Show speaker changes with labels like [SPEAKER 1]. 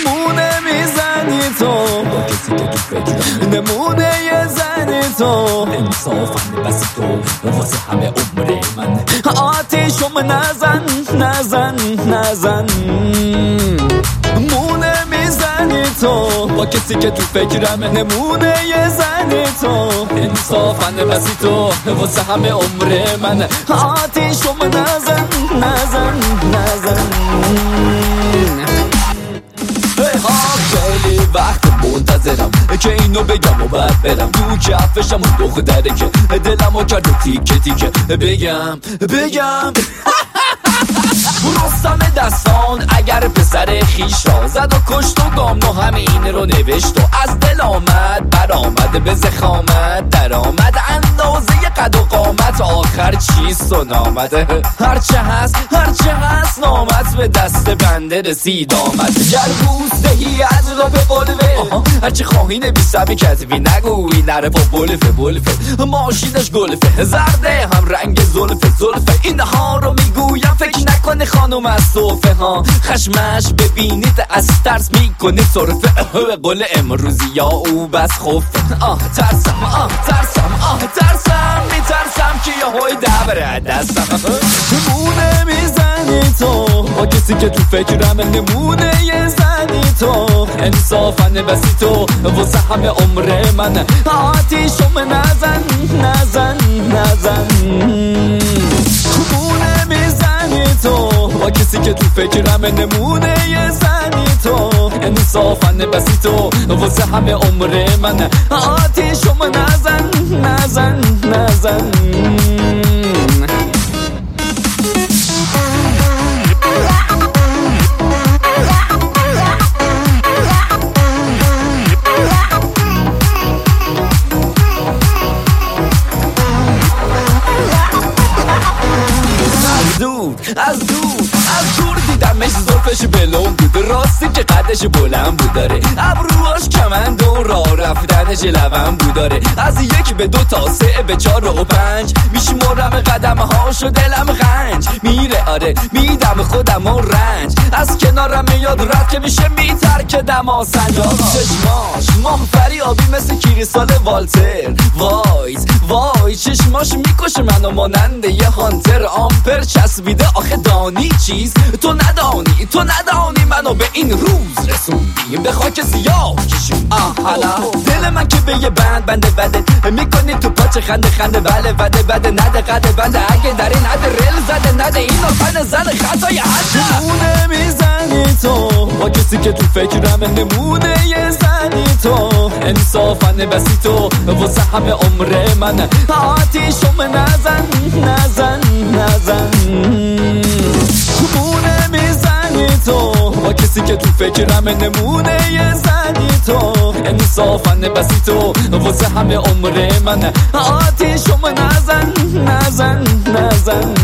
[SPEAKER 1] نمونه میزنی تو با کسی که تو فکرم نمونه یه زنی تو انصافم بسی تو واسه همه عمر من آتیشم نزن نزن نزن مونه میزنی تو با کسی که تو فکرم نمونه یه زنی تو انصافن بسی تو واسه همه عمر من آتیشم نزن نزن نزن خیلی وقت منتظرم که اینو بگم و بعد برم تو کفشم و دختره که دلمو کرده تیکه تیکه بگم رستم دستان اگر پسر خیش را زد و کشت و گام همین رو نوشت و از دل آمد برآمد به زخامت در آمد اندازه قد و قامت آخر چیست و نامده هرچه هست نامت به دست بنده رسید آمد گر بوس دهی از رو به بلوه هرچه خواهی نبیسمی کتبی نگوی نره با بلفه ماشینش گلفه زرده هم رنگ زلفه اینها رو میگویم فکر نکنه خانم از صوفه ها خشمش ببینید از ترس میکنه صرفه قول امروزی یا او بس خوفه ترسم میترسم که یه های دبره دستم نمونه میزنی تو با کسی که تو فکرم نمونه یه زنی تو انصافن بسی تو واسه همه عمر من آتیشم نزن نزن نزن نمونه میزنی تو با کسی که تو فکرم نمونه یه زنی تو انصافن بسی تو واسه همه عمر من آتیشم نزن نزن نزن از دور دیدمش زلفش بلند بود راستی که قدش بلند بود داره ابروهاش کمند و راه رفتنش لبن بود داره از 1 به 2 تا 3 به 4 و 5 میشمرم قدمهاش و دلم غنج میره آره میدم خودم و رنج از کنارم میاد رد که میشه میترک دما سنجا چشماش ماهفری آبی مثل کریستال والتر وای چشماش میکشه منو ماننده یه هانتر آمپر چسبیده آخه دانی چیز تو ندانی منو به این روز رسوندی به خاک سیاه کشون حالا دل من که به یه بنده بده میکنی تو پاچه خنده بده نده قده بنده اگه در این حد رل زده نده این آفن زن خطای حده نمونه میزنی تو با کسی که تو فکرم نمونه یه زنی تو انصافن بسی تو واسه همه عمر من آتیشم نزن نزن نزن نمونه میزنی تو با کسی که تو فکرم نمونه یه زنی تو انصافن بسی تو واسه همه عمر من آتیشم نزن نزن نزن